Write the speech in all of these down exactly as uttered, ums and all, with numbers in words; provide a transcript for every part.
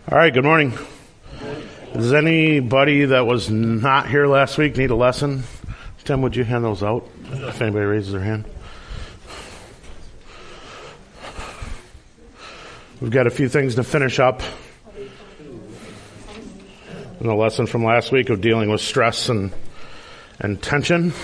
All right, good morning. Does anybody that was not here last week need a lesson? Tim, would you hand those out if anybody raises their hand? We've got a few things to finish up. And the lesson from last week of dealing with stress and and tension.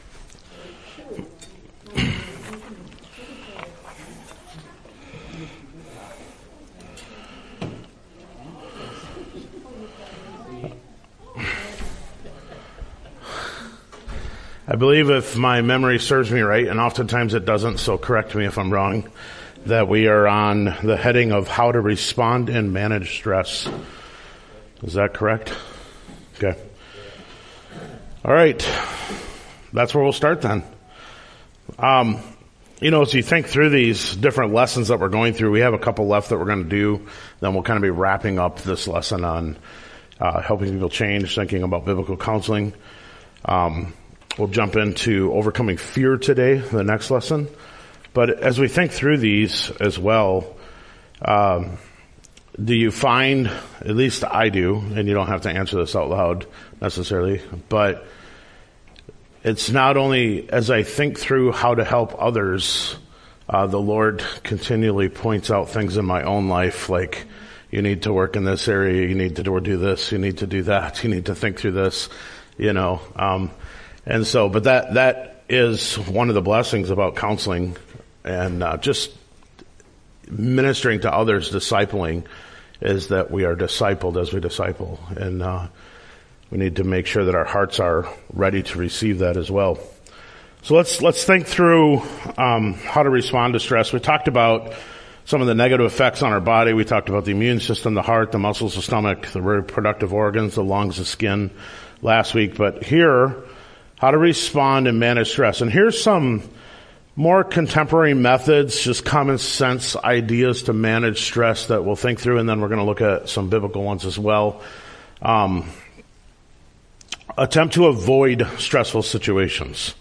I believe, if my memory serves me right, and oftentimes it doesn't, so correct me if I'm wrong, that we are on the heading of how to respond and manage stress. Is that correct? Okay. All right. That's where we'll start then. Um, you know, as you think through these different lessons that we're going through, we have a couple left that we're going to do. Then we'll kind of be wrapping up this lesson on uh, helping people change, thinking about biblical counseling. Um, we'll jump into overcoming fear today, the next lesson. But as we think through these as well, um, do you find, at least I do, and you don't have to answer this out loud necessarily, but it's not only as I think through how to help others, uh, the Lord continually points out things in my own life, like you need to work in this area, you need to do this, you need to do that, you need to think through this, you know. Um, and so, but that that is one of the blessings about counseling and uh, just ministering to others, discipling, is that we are discipled as we disciple. And uh, we need to make sure that our hearts are ready to receive that as well. So let's let's think through um, how to respond to stress. We talked about some of the negative effects on our body. We talked about the immune system, the heart, the muscles, the stomach, the reproductive organs, the lungs, the skin last week. But here, how to respond and manage stress. And here's some more contemporary methods, just common sense ideas to manage stress that we'll think through, and then we're going to look at some biblical ones as well. Um, attempt to avoid stressful situations.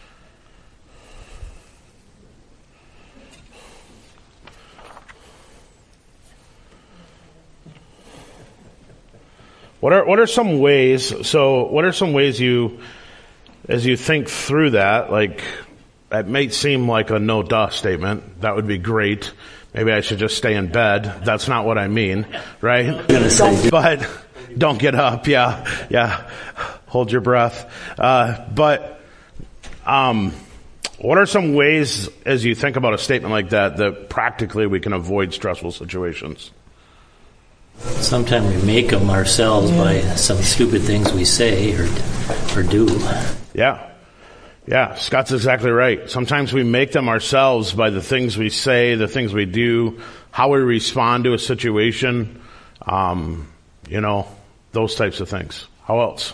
What are what are some ways? So, what are some ways you, as you think through that, like, it may seem like a no-duh statement. That would be great. Maybe I should just stay in bed. That's not what I mean, right? But don't get up. Yeah, yeah. Hold your breath. Uh, but um, what are some ways, as you think about a statement like that, that practically we can avoid stressful situations? Sometimes we make them ourselves by some stupid things we say or or do. Yeah. Yeah, Scott's exactly right. Sometimes we make them ourselves by the things we say, the things we do, how we respond to a situation, um, you know, those types of things. How else?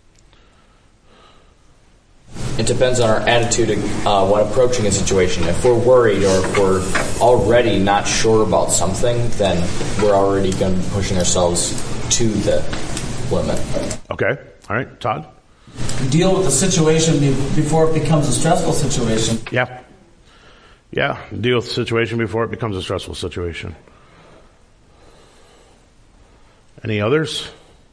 It depends on our attitude uh, when approaching a situation. If we're worried or if we're already not sure about something, then we're already going to be pushing ourselves to the limit. Okay. All right. Todd? Deal with the situation before it becomes a stressful situation. Yeah. Yeah. Deal with the situation before it becomes a stressful situation. Any others?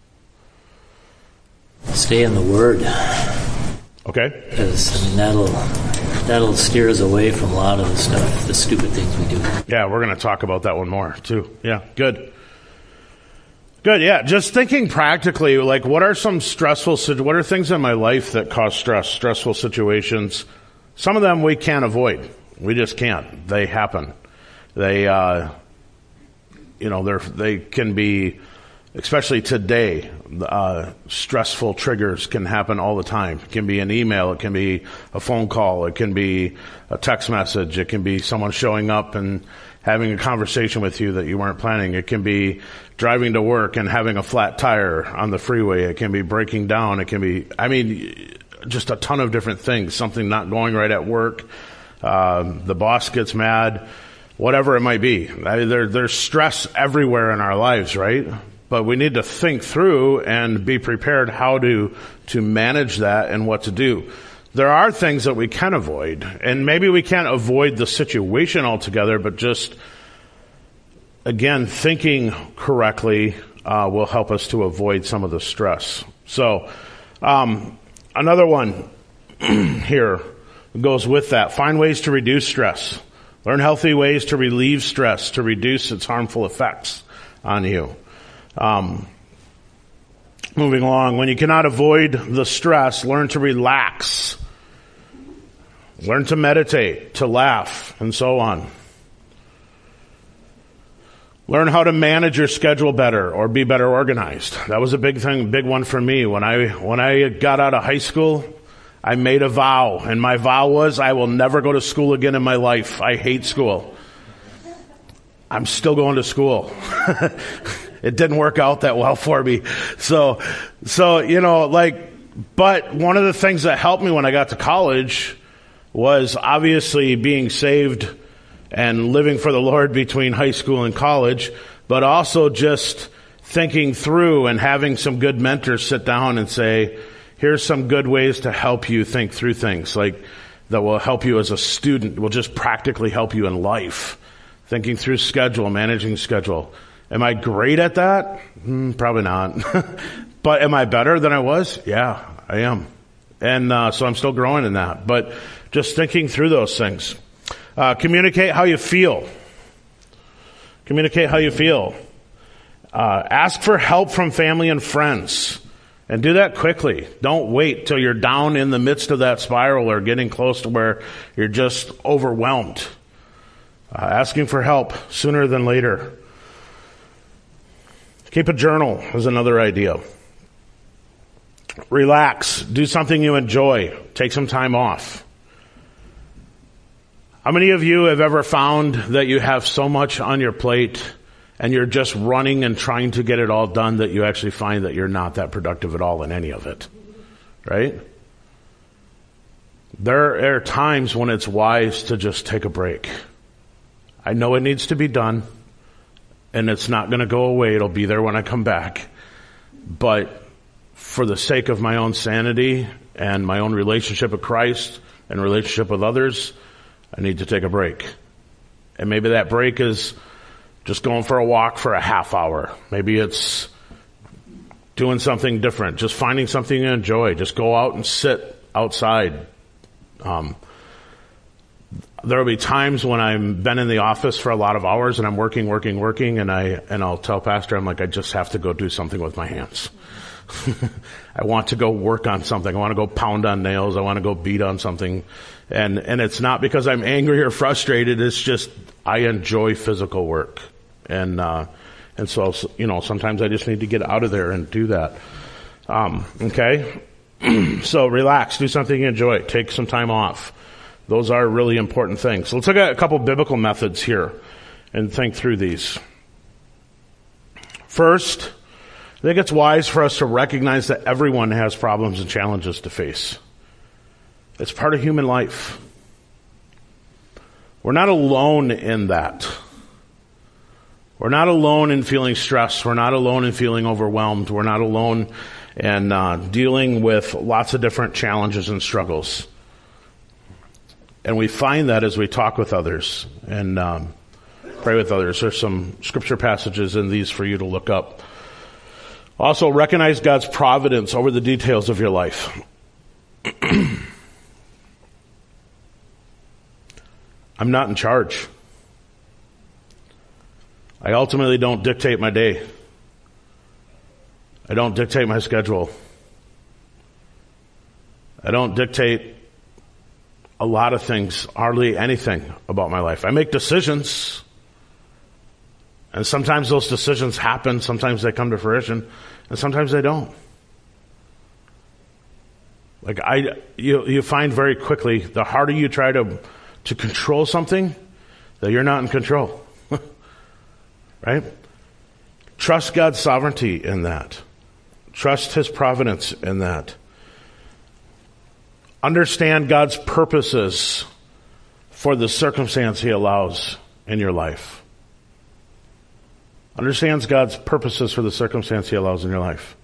Stay in the Word. Okay. Because, I mean, that'll, that'll steer us away from a lot of the stuff, the stupid things we do. Yeah, we're going to talk about that one more, too. Yeah, good. Good, yeah. Just thinking practically, like, what are some stressful, what are things in my life that cause stress, stressful situations? Some of them we can't avoid. We just can't. They happen. They, uh, you know, they're, they can be, especially today, uh, stressful triggers can happen all the time. It can be an email, it can be a phone call, it can be a text message, it can be someone showing up and having a conversation with you that you weren't planning. It can be driving to work and having a flat tire on the freeway. It can be breaking down. It can be, I mean, just a ton of different things. Something not going right at work. Uh, the boss gets mad. Whatever it might be. I mean, there, there's stress everywhere in our lives, right? But we need to think through and be prepared how to, to manage that and what to do. There are things that we can avoid, and maybe we can't avoid the situation altogether, but just again, thinking correctly uh, will help us to avoid some of the stress. So, um, another one here goes with that. Find ways to reduce stress. Learn healthy ways to relieve stress, to reduce its harmful effects on you. Um, moving along, when you cannot avoid the stress, learn to relax. Learn to meditate, to laugh, and so on. Learn how to manage your schedule better or be better organized. That was a big thing, big one for me. When I, when I got out of high school, I made a vow, and my vow was I will never go to school again in my life. I hate school. I'm still going to school. It didn't work out that well for me. So, so, you know, like, but one of the things that helped me when I got to college was obviously being saved and living for the Lord between high school and college, but also just thinking through and having some good mentors sit down and say, here's some good ways to help you think through things, like that will help you as a student, will just practically help you in life. Thinking through schedule, managing schedule. Am I great at that? Mm, probably not. But am I better than I was? Yeah, I am. And uh, so I'm still growing in that. But just thinking through those things. Uh, communicate how you feel. Communicate how you feel. Uh, ask for help from family and friends. And do that quickly. Don't wait till you're down in the midst of that spiral or getting close to where you're just overwhelmed. Uh, asking for help sooner than later. Keep a journal is another idea. Relax. Do something you enjoy. Take some time off. How many of you have ever found that you have so much on your plate and you're just running and trying to get it all done that you actually find that you're not that productive at all in any of it? Right? There are times when it's wise to just take a break. I know it needs to be done, and it's not going to go away. It'll be there when I come back. But for the sake of my own sanity and my own relationship with Christ and relationship with others, I need to take a break. And maybe that break is just going for a walk for a half hour. Maybe it's doing something different, just finding something you enjoy. Just go out and sit outside. Um, there will be times when I've been in the office for a lot of hours and I'm working, working, working, and I and I'll tell Pastor, I'm like, I just have to go do something with my hands. I want to go work on something. I want to go pound on nails. I want to go beat on something. And and it's not because I'm angry or frustrated. It's just I enjoy physical work. And uh, and so, you know, sometimes I just need to get out of there and do that. Um, okay? So relax. Do something you enjoy. Take some time off. Those are really important things. So let's look at a couple biblical methods here and think through these. First, I think it's wise for us to recognize that everyone has problems and challenges to face. It's part of human life. We're not alone in that. We're not alone in feeling stressed. We're not alone in feeling overwhelmed. We're not alone in uh, dealing with lots of different challenges and struggles. And we find that as we talk with others and um, pray with others. There's some scripture passages in these for you to look up. Also, recognize God's providence over the details of your life. I'm not in charge. I ultimately don't dictate my day. I don't dictate my schedule. I don't dictate a lot of things, hardly anything about my life. I make decisions. And sometimes those decisions happen, sometimes they come to fruition, and sometimes they don't. Like I, you, you find very quickly, the harder you try to, to control something, that you're not in control. Right? Trust God's sovereignty in that. Trust His providence in that. Understand God's purposes for the circumstance He allows in your life. Understands God's purposes for the circumstance He allows in your life.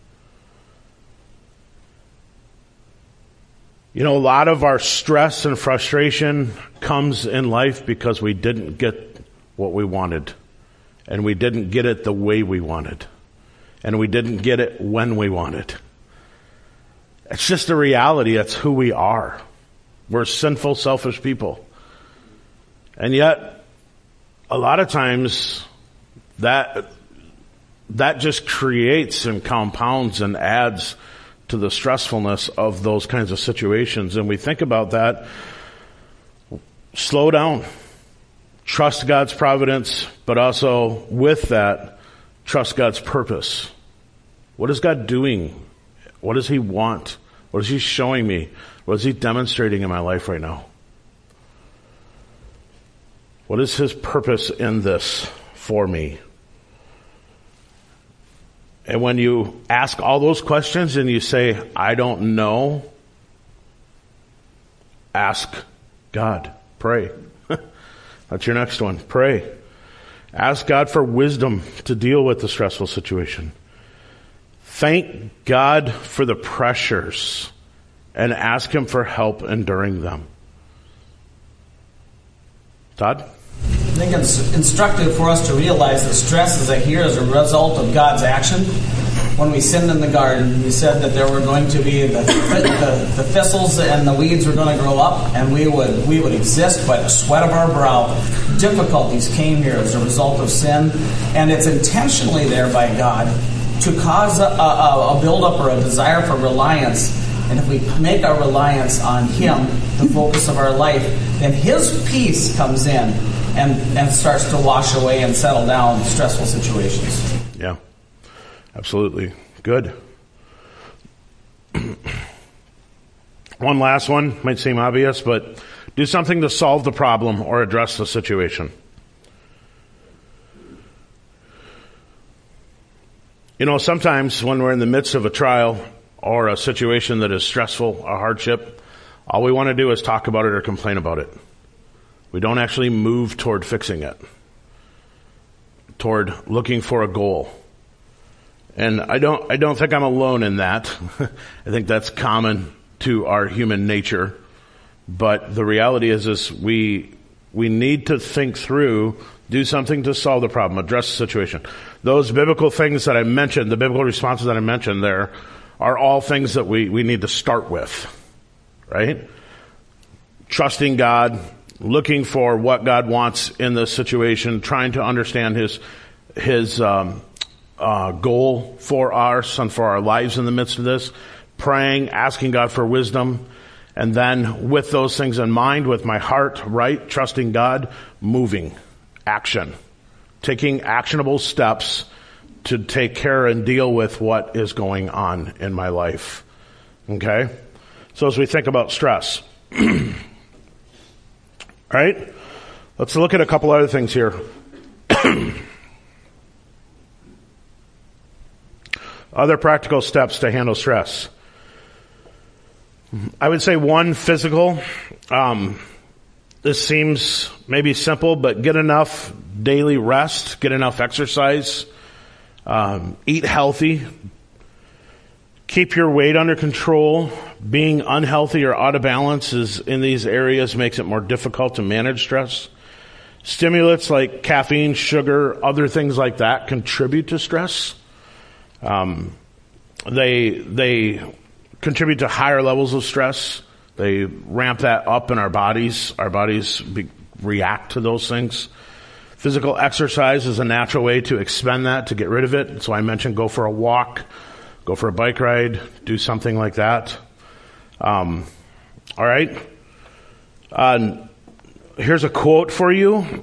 You know, a lot of our stress and frustration comes in life because we didn't get what we wanted. and we didn't get it the way we wanted, and we didn't get it when we wanted. It's just a reality. That's who we are. We're sinful, selfish people. And yet, a lot of times, that that just creates and compounds and adds to the stressfulness of those kinds of situations. And we think about that. Slow down. Trust God's providence, but also with that, trust God's purpose. What is God doing? What does He want? What is He showing me? What is He demonstrating in my life right now? What is His purpose in this for me? And when you ask all those questions and you say, I don't know, ask God. Pray. That's your next one. Pray. Ask God for wisdom to deal with the stressful situation. Thank God for the pressures and ask Him for help enduring them. Todd? I think it's instructive for us to realize that stress is here as a result of God's action. When we sinned in the garden, He said that there were going to be the, the, the thistles and the weeds were going to grow up, and we would we would exist by the sweat of our brow. Difficulties came here as a result of sin, and it's intentionally there by God to cause a, a, a buildup or a desire for reliance. And if we make our reliance on Him, the focus of our life, then His peace comes in and, and starts to wash away and settle down stressful situations. Yeah, absolutely. Good. One last one, might seem obvious, but do something to solve the problem or address the situation. You know, sometimes when we're in the midst of a trial or a situation that is stressful, a hardship, all we want to do is talk about it or complain about it. We don't actually move toward fixing it, toward looking for a goal. And I don't, I don't think I'm alone in that. I think that's common to our human nature. But the reality is, is we, we need to think through, do something to solve the problem, address the situation. Those biblical things that I mentioned, the biblical responses that I mentioned there, are all things that we, we need to start with, right? Trusting God, looking for what God wants in this situation, trying to understand His, His, um, uh, goal for us and for our lives in the midst of this, praying, asking God for wisdom, and then with those things in mind, with my heart right, trusting God, moving, action, taking actionable steps to take care and deal with what is going on in my life. Okay? So as we think about stress, right? Let's look at a couple other things here. Other practical steps to handle stress. I would say one, physical. Um, this seems maybe simple, but get enough daily rest, get enough exercise, um, eat healthy, keep your weight under control. Being unhealthy or out of balance is in these areas makes it more difficult to manage stress. Stimulants like caffeine, sugar, other things like that contribute to stress. Um, they they contribute to higher levels of stress. They ramp that up in our bodies. Our bodies be, react to those things. Physical exercise is a natural way to expend that, to get rid of it. So I mentioned go for a walk, go for a bike ride, do something like that. Um, all right. Uh, here's a quote for you.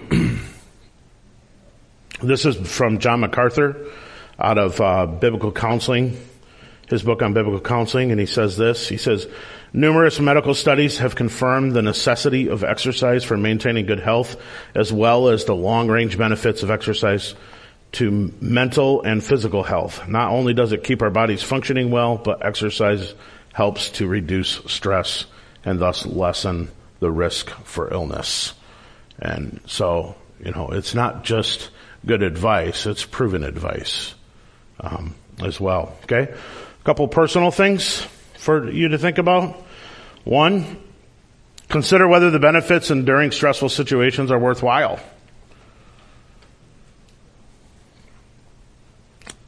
This is from John MacArthur out of uh, Biblical Counseling, his book on biblical counseling, and he says this. He says, numerous medical studies have confirmed the necessity of exercise for maintaining good health, as well as the long-range benefits of exercise to mental and physical health. Not only does it keep our bodies functioning well, but exercise helps to reduce stress and thus lessen the risk for illness. And so, you know, it's not just good advice, it's proven advice um, as well. Okay? A couple personal things for you to think about. One, consider whether the benefits enduring stressful situations are worthwhile.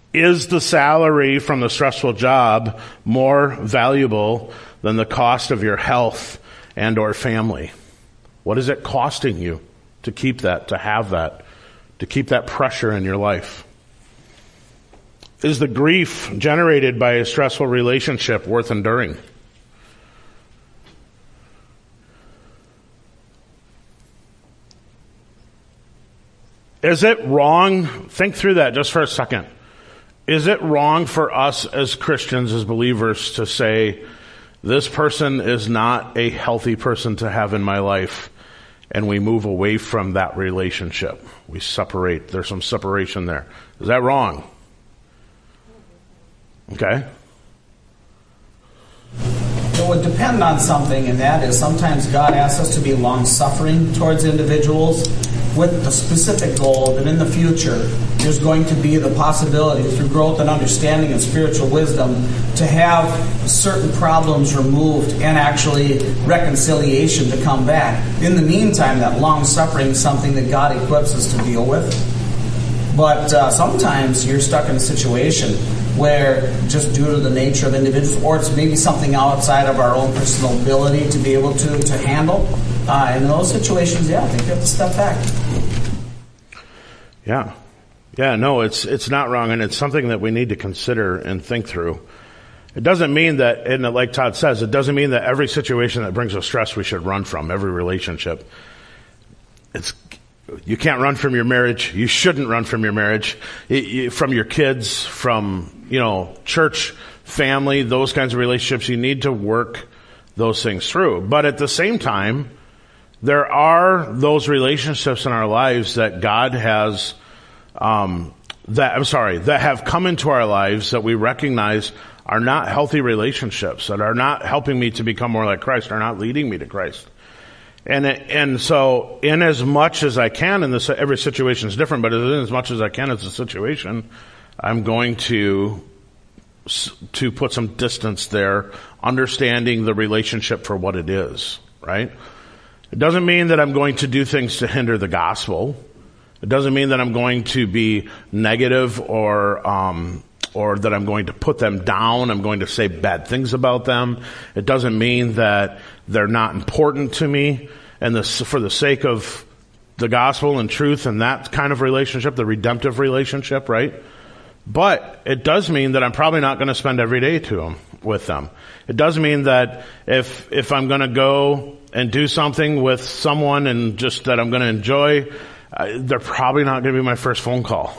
Is the salary from the stressful job more valuable than the cost of your health and or family? What is it costing you to keep that, to have that, to keep that pressure in your life? Is the grief generated by a stressful relationship worth enduring? Is it wrong? Think through that just for a second. Is it wrong for us as Christians, as believers, to say, this person is not a healthy person to have in my life, and we move away from that relationship? We separate. There's some separation there. Is that wrong? Okay. It would depend on something, and that is sometimes God asks us to be long-suffering towards individuals with the specific goal that in the future there's going to be the possibility through growth and understanding and spiritual wisdom to have certain problems removed and actually reconciliation to come back. In the meantime, that long-suffering is something that God equips us to deal with. But uh, sometimes you're stuck in a situation where just due to the nature of individuals, or it's maybe something outside of our own personal ability to be able to, to handle. Uh, in those situations, yeah, I think you have to step back. Yeah. Yeah, no, it's it's not wrong, and it's something that we need to consider and think through. It doesn't mean that, and like Todd says, it doesn't mean that every situation that brings us stress we should run from, every relationship. It's You can't run from your marriage. You shouldn't run from your marriage, it, you, from your kids, from, you know, church, family, those kinds of relationships. You need to work those things through. But at the same time, there are those relationships in our lives that God has, um, that, I'm sorry, that have come into our lives that we recognize are not healthy relationships, that are not helping me to become more like Christ, are not leading me to Christ. And and so, in as much as I can, and this every situation is different, but in as much as I can as a situation, I'm going to to put some distance there, understanding the relationship for what it is. Right? It doesn't mean that I'm going to do things to hinder the gospel. It doesn't mean that I'm going to be negative or um, or that I'm going to put them down. I'm going to say bad things about them. It doesn't mean that they're not important to me, and this, for the sake of the gospel and truth and that kind of relationship, the redemptive relationship, right? But it does mean that I'm probably not going to spend every day to them, with them. It does mean that if if I'm going to go and do something with someone and just that I'm going to enjoy, uh, they're probably not going to be my first phone call.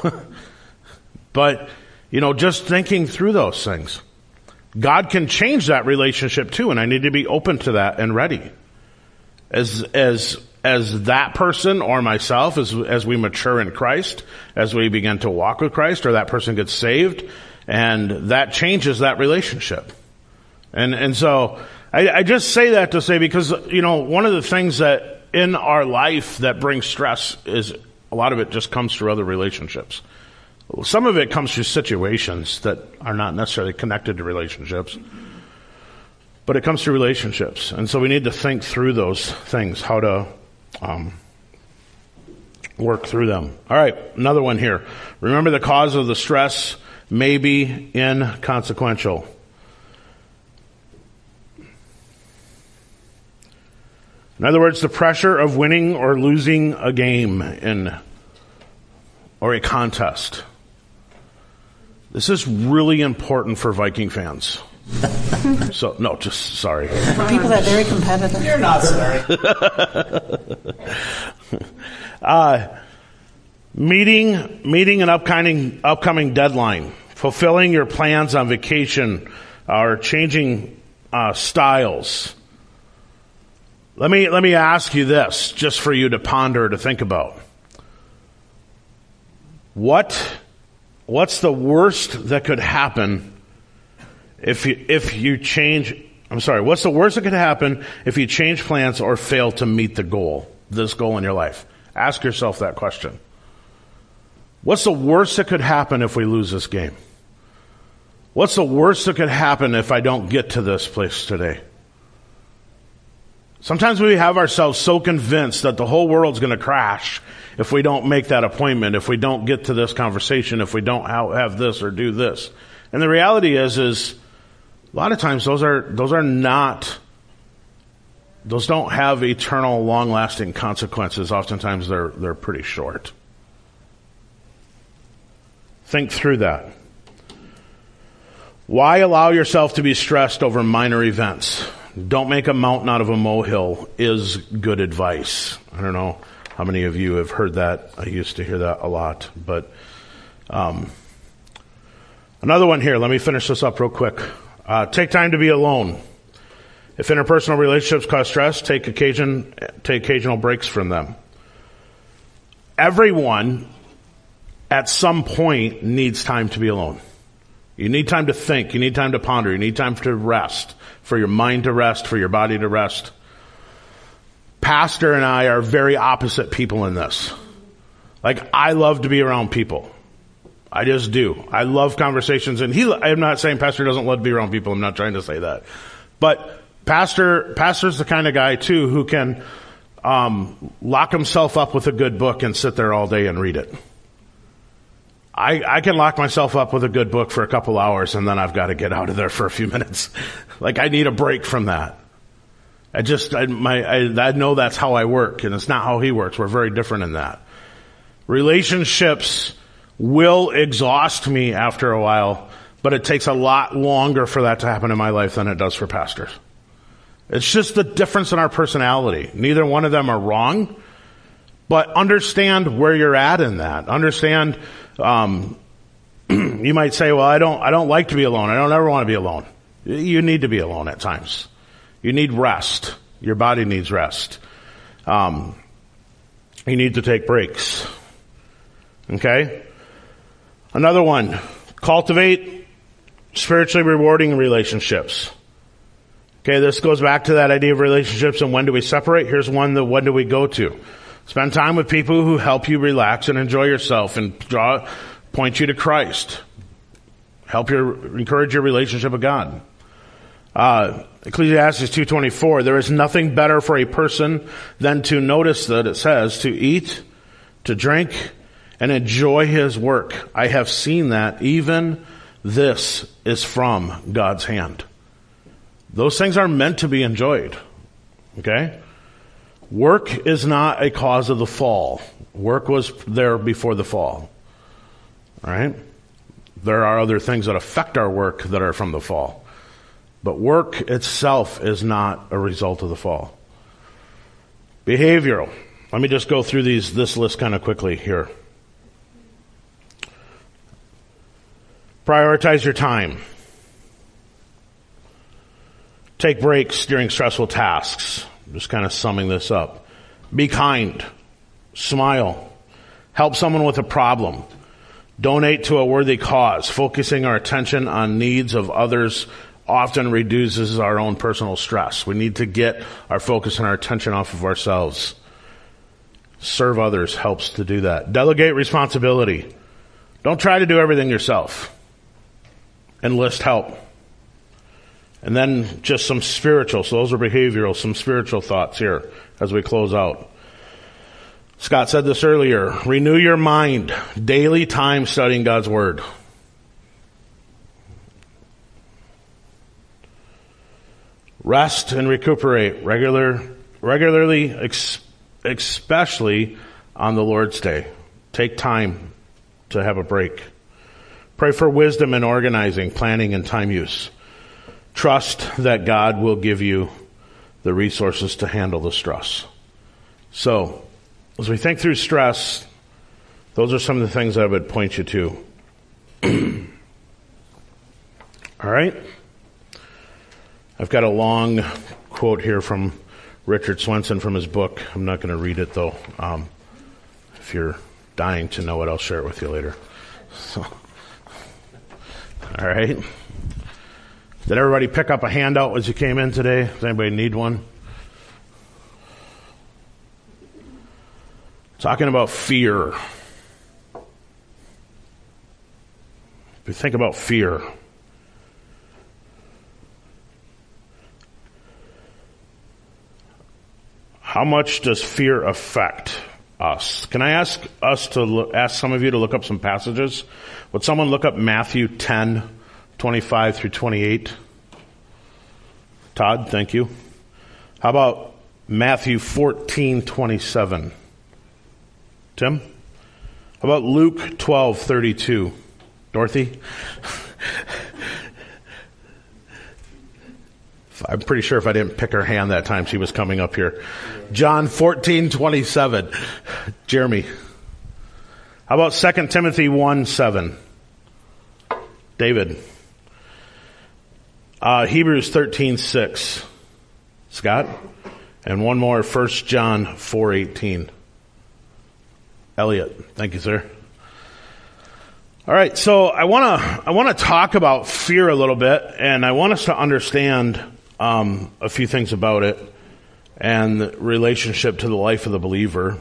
But, you know, just thinking through those things. God can change that relationship too, and I need to be open to that and ready. As as as that person or myself, as as we mature in Christ, as we begin to walk with Christ, or that person gets saved, and that changes that relationship. And and so I, I just say that to say, because, you know, one of the things that in our life that brings stress is a lot of it just comes through other relationships. Some of it comes through situations that are not necessarily connected to relationships, but it comes through relationships. And so we need to think through those things, how to um, work through them. All right, another one here. Remember, the cause of the stress may be inconsequential. In other words, the pressure of winning or losing a game in or a contest. This is really important for Viking fans. So, no, just sorry. For people that are very competitive. You're not sorry. uh, meeting, meeting an upcoming, upcoming deadline, fulfilling your plans on vacation, or changing uh, styles. Let me let me ask you this, just for you to ponder, to think about. What what's the worst that could happen if you if you change? I'm sorry. What's the worst that could happen if you change plans or fail to meet the goal, this goal in your life? Ask yourself that question. What's the worst that could happen if we lose this game? What's the worst that could happen if I don't get to this place today? Sometimes we have ourselves so convinced that the whole world's going to crash if we don't make that appointment, if we don't get to this conversation, if we don't have this or do this. And the reality is, is a lot of times those are, those are not, those don't have eternal, long-lasting consequences. Oftentimes they're, they're pretty short. Think through that. Why allow yourself to be stressed over minor events? Don't make a mountain out of a molehill is good advice. I don't know how many of you have heard that. I used to hear that a lot. But um, another one here. Let me finish this up real quick. Uh, take time to be alone. If interpersonal relationships cause stress, take occasion, take occasional breaks from them. Everyone at some point needs time to be alone. You need time to think. You need time to ponder. You need time to rest, for your mind to rest, for your body to rest. Pastor and I are very opposite people in this. Like, I love to be around people. I just do. I love conversations. And he, I'm not saying Pastor doesn't love to be around people. I'm not trying to say that. But Pastor, Pastor's the kind of guy, too, who can um, lock himself up with a good book and sit there all day and read it. I, I can lock myself up with a good book for a couple hours and then I've got to get out of there for a few minutes. Like, I need a break from that. I just, I, my, I, I know that's how I work, and it's not how he works. We're very different in that. Relationships will exhaust me after a while, but it takes a lot longer for that to happen in my life than it does for pastors. It's just the difference in our personality. Neither one of them are wrong, but understand where you're at in that. Understand, um, you might say, well, I don't, I don't like to be alone. I don't ever want to be alone. You need to be alone at times. You need rest. Your body needs rest. Um, you need to take breaks. Okay? Another one. Cultivate spiritually rewarding relationships. Okay, this goes back to that idea of relationships and when do we separate? Here's one that when do we go to? Spend time with people who help you relax and enjoy yourself and draw, point you to Christ. Help your, encourage your relationship with God. Uh, Ecclesiastes two twenty-four, there is nothing better for a person than to notice that it says to eat, to drink, and enjoy his work. I have seen that even this is from God's hand. Those things are meant to be enjoyed. Okay? Work is not a cause of the fall. Work was there before the fall. All right? There are other things that affect our work that are from the fall. But work itself is not a result of the fall. Behavioral. Let me just go through these this list kind of quickly here. Prioritize your time. Take breaks during stressful tasks. Just kind of summing this up. Be kind. Smile. Help someone with a problem. Donate to a worthy cause. Focusing our attention on needs of others often reduces our own personal stress. We need to get our focus and our attention off of ourselves. Serve others helps to do that. Delegate responsibility. Don't try to do everything yourself. Enlist help. And then just some spiritual, so those are behavioral, some spiritual thoughts here as we close out. Scott said this earlier. Renew your mind. Daily time studying God's Word. Rest and recuperate regular, regularly, ex, especially on the Lord's Day. Take time to have a break. Pray for wisdom in organizing, planning, and time use. Trust that God will give you the resources to handle the stress. So, as we think through stress, those are some of the things I would point you to. All right? I've got a long quote here from Richard Swenson from his book. I'm not going to read it, though. Um, if you're dying to know it, I'll share it with you later. So, all right. Did everybody pick up a handout as you came in today? Does anybody need one? Talking about fear. If you think about fear, how much does fear affect us. Can I ask us to look, ask some of you to look up some passages? Would someone look up Matthew ten, twenty-five through twenty-eight? Todd, thank you. How about Matthew fourteen, twenty-seven? Tim? How about Luke twelve, thirty-two? Dorothy? I'm pretty sure if I didn't pick her hand that time, she was coming up here. John fourteen, twenty-seven. Jeremy. How about Second Timothy one, seven? David. Uh, Hebrews thirteen, six. Scott. And one more, First John four, eighteen. Elliot. Thank you, sir. All right, so I want to I want to talk about fear a little bit, and I want us to understand um, a few things about it and the relationship to the life of the believer.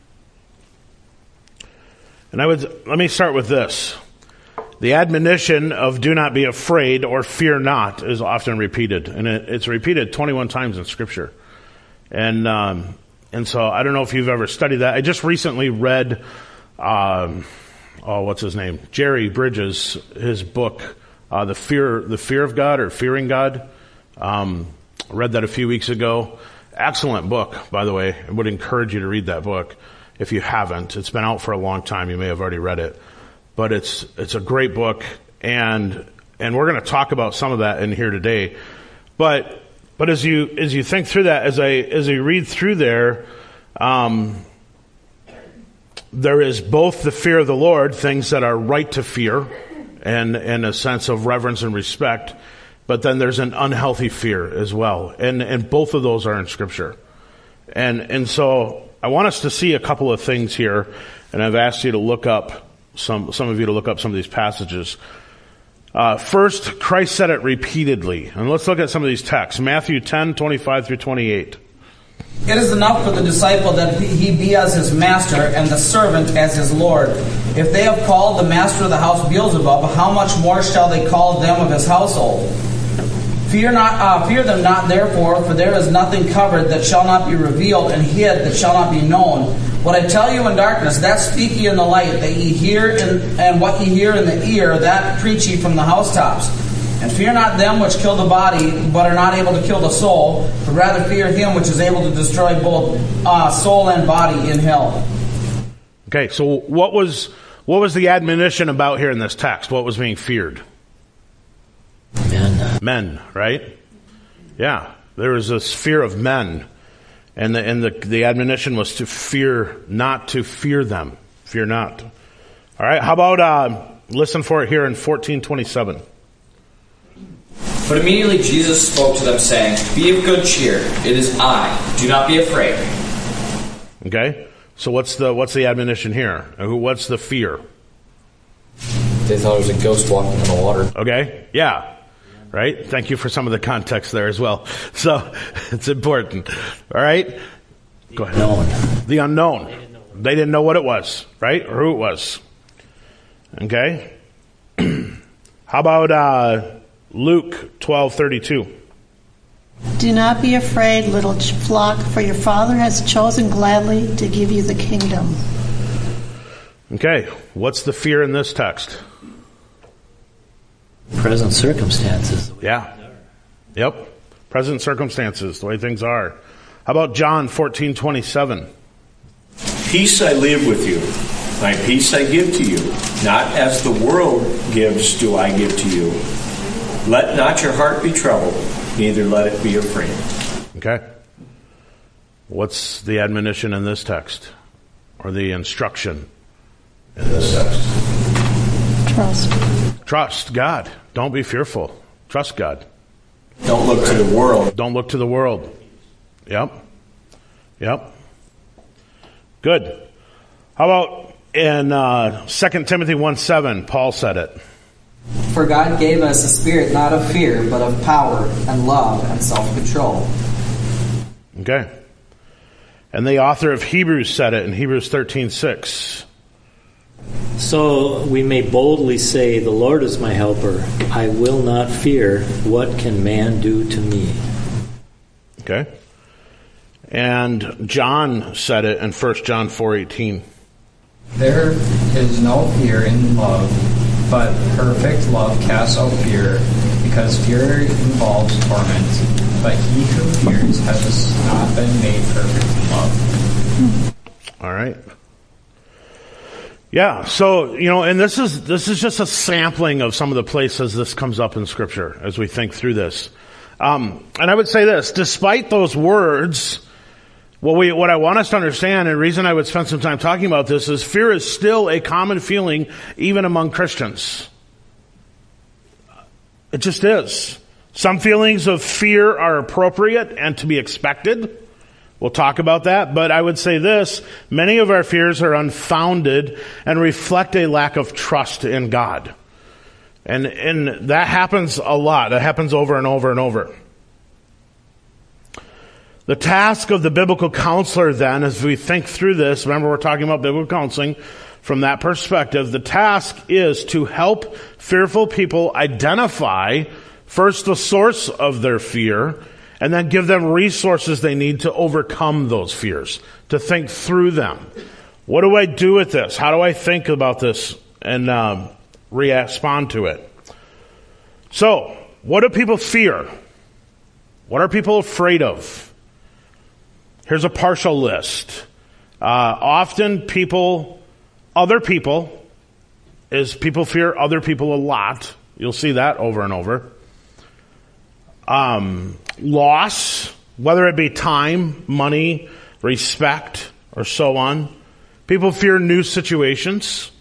And I would let me start with this. The admonition of do not be afraid or fear not is often repeated, and it, it's repeated twenty-one times in Scripture. And um, and so I don't know if you've ever studied that. I just recently read, um, oh, what's his name? Jerry Bridges, his book, uh, the fear the fear of God or Fearing God. Um, I read that a few weeks ago. Excellent book, by the way. I would encourage you to read that book if you haven't. It's been out for a long time. You may have already read it. But it's it's a great book, and and we're going to talk about some of that in here today. But but as you as you think through that, as I as you read through there, um, there is both the fear of the Lord, things that are right to fear, and and a sense of reverence and respect. But then there's an unhealthy fear as well, and and both of those are in Scripture. And and so I want us to see a couple of things here, and I've asked you to look up. Some some of you to look up some of these passages. Uh, first, Christ said it repeatedly. And let's look at some of these texts. Matthew ten, twenty-five through twenty-eight. It is enough for the disciple that he be as his master and the servant as his Lord. If they have called the master of the house Beelzebub, how much more shall they call them of his household? Fear not, uh, fear them not, therefore, for there is nothing covered that shall not be revealed, and hid that shall not be known. What I tell you in darkness, that speak ye in the light, that ye hear in, and what ye hear in the ear, that preach ye from the housetops. And fear not them which kill the body, but are not able to kill the soul, but rather fear him which is able to destroy both uh, soul and body in hell. Okay, so what was what was the admonition about here in this text? What was being feared? Men. Men, right? Yeah, there was this fear of men. And the, and the, the admonition was to fear, not to fear them. Fear not. All right, how about, uh, listen for it here in fourteen twenty-seven. But immediately Jesus spoke to them, saying, Be of good cheer, it is I, do not be afraid. Okay, so what's the what's the admonition here? What's the fear? They thought it was a ghost walking in the water. Okay, yeah. Right? Thank you for some of the context there as well. So, it's important. All right? Go ahead. Unknown. The unknown. They didn't know what it was, right? Or who it was. Okay? How about uh, Luke twelve thirty-two? Do not be afraid, little flock, for your Father has chosen gladly to give you the kingdom. Okay. What's the fear in this text? Present circumstances. Yeah. Yep. Present circumstances, the way things are. How about John fourteen twenty-seven? Peace I leave with you. My peace I give to you. Not as the world gives do I give to you. Let not your heart be troubled, neither let it be afraid. Okay. What's the admonition in this text? Or the instruction in this text? Trust. Trust God. Don't be fearful. Trust God. Don't look to the world. Don't look to the world. Yep. Yep. Good. How about in uh, Second Timothy one seven, Paul said it. For God gave us a spirit not of fear, but of power and love and self-control. Okay. And the author of Hebrews said it in Hebrews thirteen six. So we may boldly say, the Lord is my helper. I will not fear. What can man do to me? Okay. And John said it in First John four eighteen. There is no fear in love, but perfect love casts out fear, because fear involves torment. But he who fears has not been made perfect in love. All right. Yeah, so, you know, and this is this is just a sampling of some of the places this comes up in Scripture as we think through this. Um, and I would say this, despite those words, what we what I want us to understand, and the reason I would spend some time talking about this, is fear is still a common feeling even among Christians. It just is. Some feelings of fear are appropriate and to be expected. We'll talk about that, but I would say this, many of our fears are unfounded and reflect a lack of trust in God. And, and that happens a lot. That happens over and over and over. The task of the biblical counselor then, as we think through this, remember we're talking about biblical counseling from that perspective, the task is to help fearful people identify first the source of their fear, and then give them resources they need to overcome those fears, to think through them. What do I do with this? How do I think about this and um, respond to it? So, what do people fear? What are people afraid of? Here's a partial list. Uh, often people, other people, is people fear other people a lot. You'll see that over and over. Um, loss, whether it be time, money, respect, or so on. People fear new situations.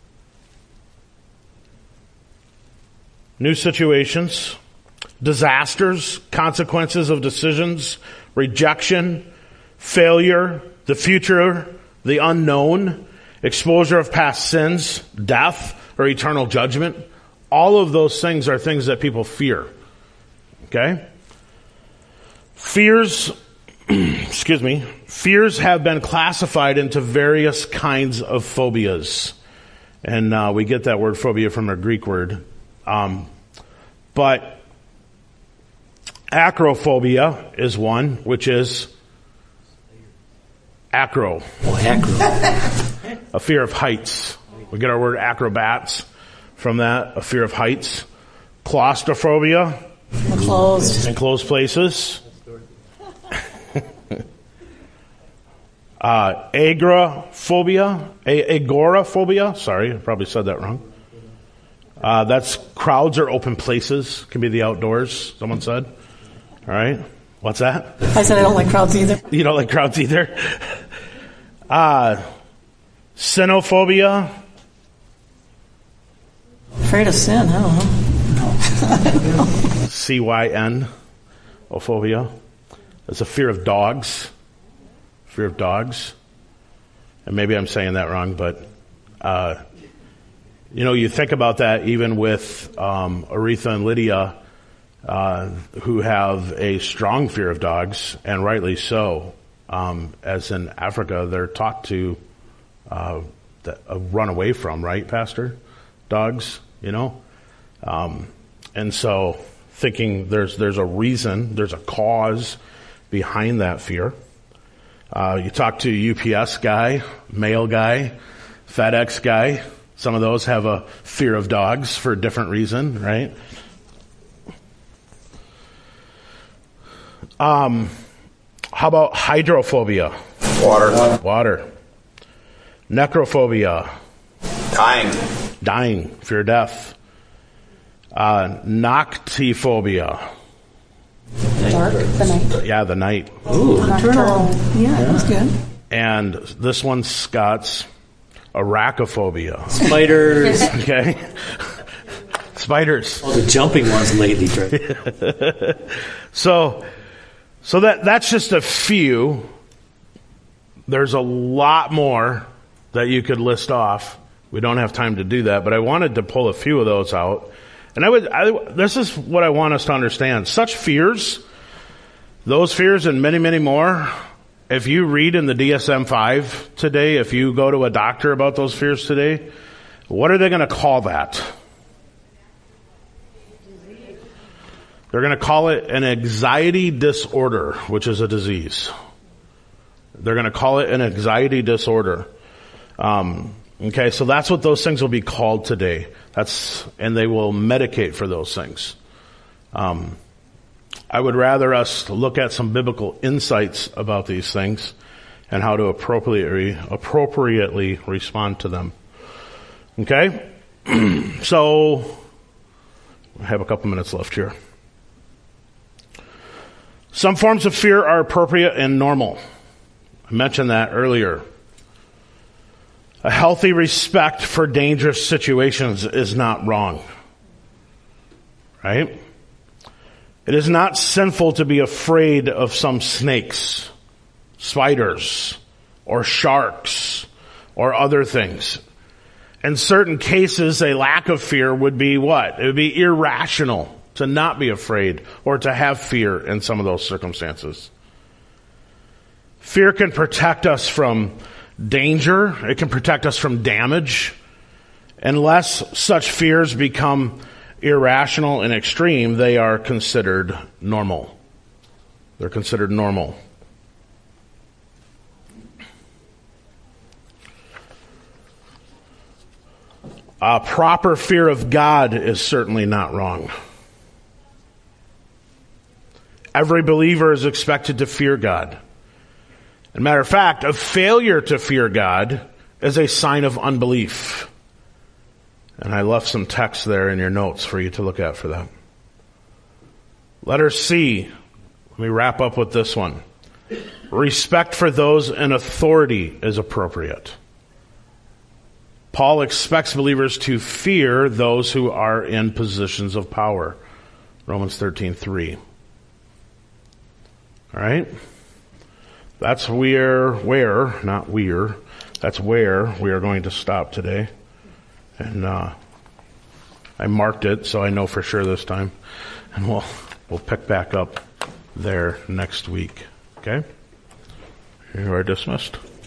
New situations. Disasters, consequences of decisions, rejection, failure, the future, the unknown, exposure of past sins, death, or eternal judgment. All of those things are things that people fear. Okay? Fears, excuse me, fears have been classified into various kinds of phobias. And uh, we get that word phobia from a Greek word. Um, but acrophobia is one, which is acro. Oh, acro. A fear of heights. We get our word acrobats from that, a fear of heights. Claustrophobia. Closed. Enclosed places. uh, agoraphobia. A- agoraphobia. Sorry, I probably said that wrong. Uh, that's crowds or open places. Can be the outdoors, someone said. All right. What's that? I said I don't like crowds either. You don't like crowds either? Uh, cynophobia. Afraid of sin, I don't know. C Y N, ophobia. It's a fear of dogs. Fear of dogs. And maybe I'm saying that wrong, but, uh, you know, you think about that even with um, Aretha and Lydia, uh, who have a strong fear of dogs, and rightly so. Um, as in Africa, they're taught to uh, uh, run away from, right, Pastor? Dogs, you know? Um, and so thinking there's there's a reason, there's a cause behind that fear. Uh, you talk to a U P S guy, mail guy, FedEx guy. Some of those have a fear of dogs for a different reason, right? Um, how about hydrophobia? Water. Water. Necrophobia. Dying. Dying, fear of death. Uh, noctiphobia. Dark, the night. Yeah, the night. Ooh. Nocturnal. Yeah, that was good. And this one's Scott's arachnophobia. Spiders. Okay. Spiders. Oh, the jumping ones lately, Trey. So, so that that's just a few. There's a lot more that you could list off. We don't have time to do that, but I wanted to pull a few of those out. And I would, I, this is what I want us to understand. Such fears, those fears and many, many more, if you read in the D S M five today, if you go to a doctor about those fears today, what are they going to call that? They're going to call it an anxiety disorder, which is a disease. They're going to call it an anxiety disorder. Um, okay, so that's what those things will be called today. That's, and they will medicate for those things. Um, I would rather us look at some biblical insights about these things and how to appropriately, appropriately respond to them. Okay? So, I have a couple minutes left here. Some forms of fear are appropriate and normal. I mentioned that earlier. A healthy respect for dangerous situations is not wrong. Right? It is not sinful to be afraid of some snakes, spiders, or sharks, or other things. In certain cases, a lack of fear would be what? It would be irrational to not be afraid or to have fear in some of those circumstances. Fear can protect us from danger. It can protect us from damage. Unless such fears become irrational and extreme, they are considered normal. They're considered normal. A proper fear of God is certainly not wrong. Every believer is expected to fear God. As a matter of fact, a failure to fear God is a sign of unbelief. And I left some text there in your notes for you to look at for that. Letter C. Let me wrap up with this one. Respect for those in authority is appropriate. Paul expects believers to fear those who are in positions of power. Romans thirteen three. All right? That's where, where, not we're, that's where we are going to stop today. And uh, I marked it so I know for sure this time. And we'll, we'll pick back up there next week. Okay? You are dismissed.